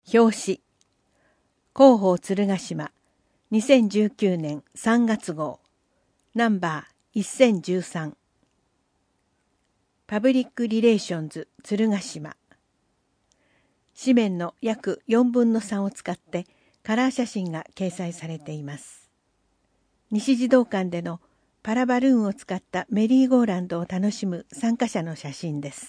表紙広報鶴ヶ島2019年3月号ナンバー1013パブリックリレーションズ鶴ヶ島。紙面の約4分の3を使ってカラー写真が掲載されています。西児童館でのパラバルーンを使ったメリーゴーランドを楽しむ参加者の写真です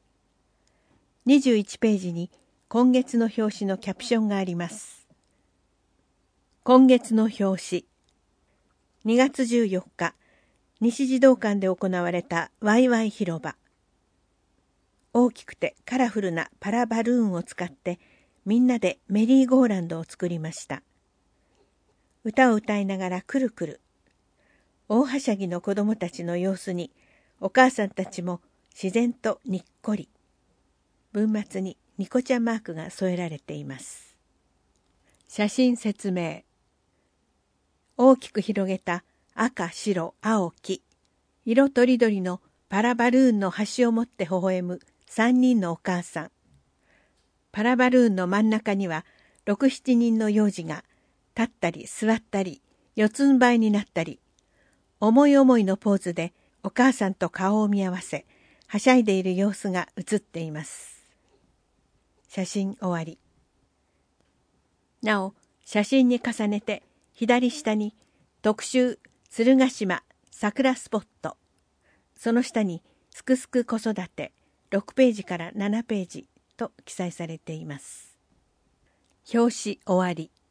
。21ページに今月の表紙のキャプションがあります。今月の表紙。2月14日、西児童館で行われたワイワイ広場。大きくてカラフルなパラバルーンを使ってみんなでメリーゴーランドを作りました。歌を歌いながらくるくる。大はしゃぎの子供たちの様子にお母さんたちも自然とにっこり。文末にニコちゃんマークが添えられています。写真説明。大きく広げた赤、白、青、黄、色とりどりのパラバルーンの端を持って微笑む3人のお母さん。パラバルーンの真ん中には6、7人の幼児が立ったり座ったり四つん這いになったり、思い思いのポーズでお母さんと顔を見合わせ、はしゃいでいる様子が写っています。写真終わり。なお、写真に重ねて左下に特集鶴ヶ島桜スポット、その下にすくすく子育て6ページから7ページと記載されています。表紙終わり。